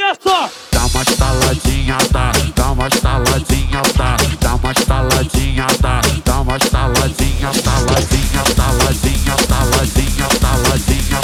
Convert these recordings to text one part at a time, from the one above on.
liga só! Dá uma estaladinha, tá? Dá uma estaladinha, tá? Dá uma estaladinha, tá? Dá uma estaladinha, estaladinha, estaladinha, estaladinha, estaladinha,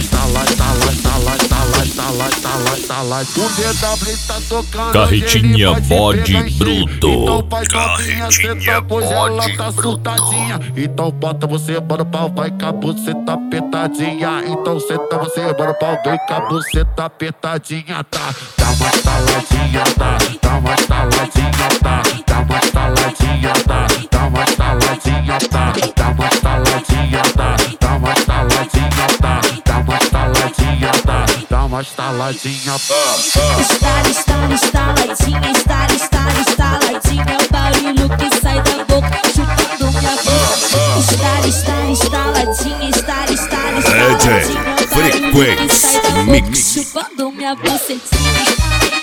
o DW tá tocando. Carretinha bode bruto. Então faz novinha, cê pois ela tá surtadinha. Então bota você, mano, pau, vai com a buceta apertadinha. Então senta você, mano, pau, vem com a buceta apertadinha, tá? Dá uma estaladinha, tá? Dá uma estaladinha, tá? Dá uma estaladinha, tá? Dá uma estaladinha, tá? Dá uma estaladinha, tá? Dá uma estaladinha, tá? Dá uma estaladinha, tá? Dá uma estaladinha, Estaladinha, estaladinha, é o barulho que sai da boca, chupando minha boca. Estaladinha, estaladinha, DJ Frequency Mix. Chupando minha bucetinha.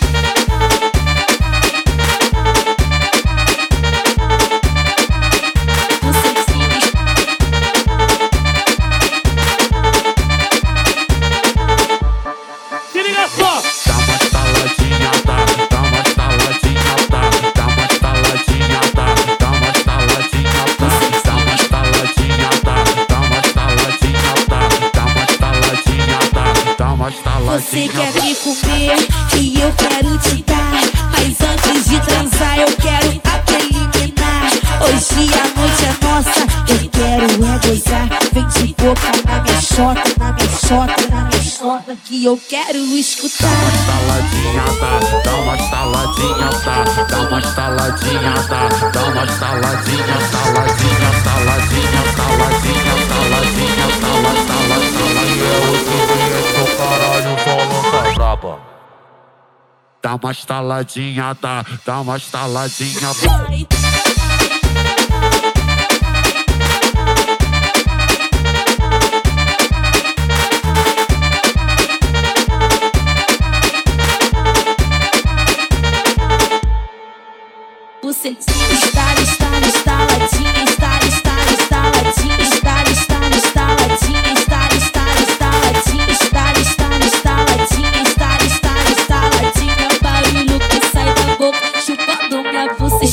Se liga só! dá uma estaladinha, tá? Dá uma estaladinha, tá? Dá uma estaladinha, tá? Dá uma estaladinha, tá? Dá uma estaladinha, tá? Dá uma estaladinha, tá? Dá uma estaladinha, tá? Dá uma Você estaladinha. quer me comer e eu quero te dar, mas antes de transar eu quero a preliminar. Hoje a noite é nossa, eu quero é gozar. Vem de boca na minha xota, na minha xota, na minha xota, que eu quero escutar. Estaladinha, tá? Dá uma estaladinha, tá? Dá uma estaladinha, tá? Dá uma estaladinha, estaladinha, estaladinha, estaladinha, estaladinha, estaladinha, eu sou caralho, só lança braba. Dá uma estaladinha, tá? Dá uma estaladinha. Bucetinha, estaladinha,